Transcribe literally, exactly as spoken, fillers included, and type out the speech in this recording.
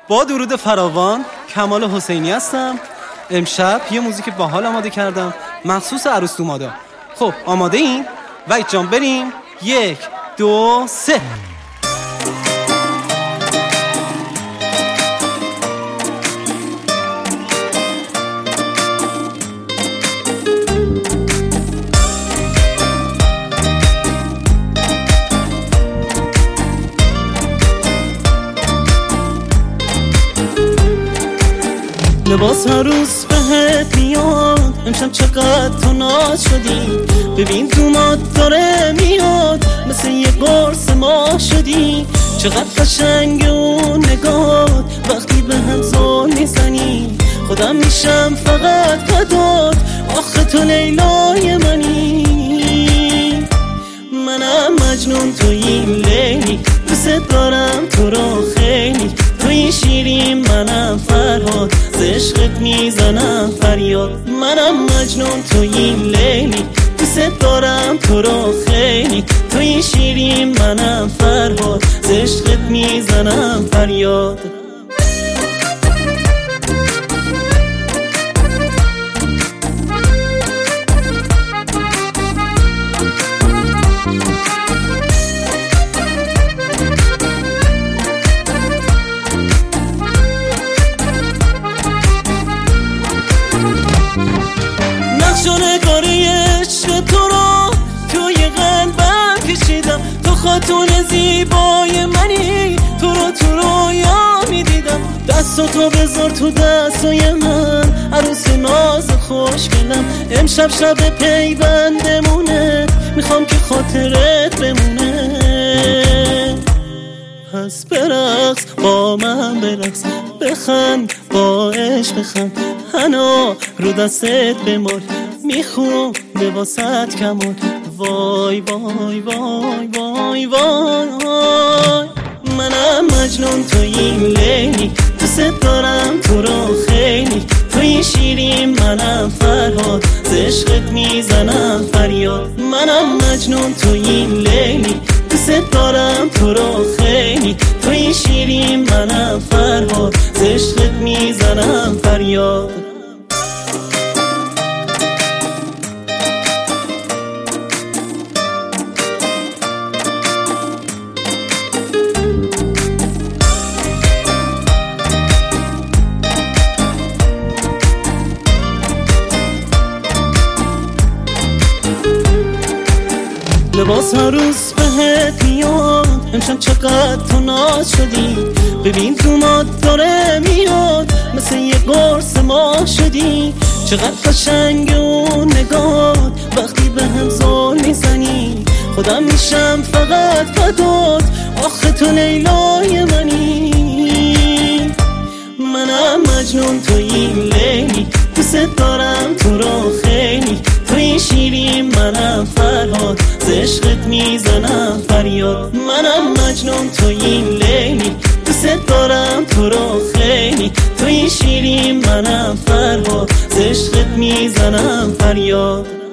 با درود فراوان، کمال حسینی هستم. امشب یه موزیک باحال آماده کردم مخصوص عروس دومادا. خب آماده این؟ وحید جان بریم. یک دو سه. لباس عروس بهت میاد، امشب چقدر تو ناز شدی. ببین دوماد داره میاد، مثل یه قرص ما شدی. چقدر قشنگ اون نگات وقتی به هم زل میزنی. خودم میشم فقط فدات، آخه تو لیلای منی. منم مجنون تویی لیلی، دوست دارم تو رو خیلی. توی شیرین منم فرهاد، ز عشقت میزنم فریاد. منم مجنون تویی لیلی، دوست دارم تو رو خیلی. توی شیرین منم فرهاد، ز عشقت میزنم فریاد. نگاری عشق تو رو توی قلبم کشیدم. تو خاتون زیبای منی، تو رو تو رویا میدیدم. دستو تو بذار تو دستای من، عروس ناز خوشگلم. امشب شب پیوندمونه، میخوام که خاطرت بمونه. پس برقص با من، برقص بخند با عشق بخند. هنو رو دستت بمال، میخوام به واسط کمال. وای وای وای وای وای. منم مجنون تویی لیلی، دوست دارم تو رو خیلی. توی شیرین منم فرهاد، ز عشقت میزنم فریاد. منم مجنون تویی لیلی، دوست دارم تو رو خیلی. توی شیرین منم فرهاد، ز عشقت میزنم فریاد. لباس عروس بهت میاد، امشب چقدر تو ناز شدی. ببین دوماد داره میاد، مثل یه قرص ما شدی. چقدر قشنگ اون نگات وقتی به هم زل میزنی. خودم میشم فقط فدات، آخه تو لیلای منی. منم مجنون تویی لیلی، دوست دارم تو رو خیلی. توی شیرین منم فرهاد، ز عشقت میزنم فریاد. منم مجنون تویی لیلی، دوست دارم تو رو خیلی. توی شیرین منم فرهاد، ز عشقت میزنم فریاد.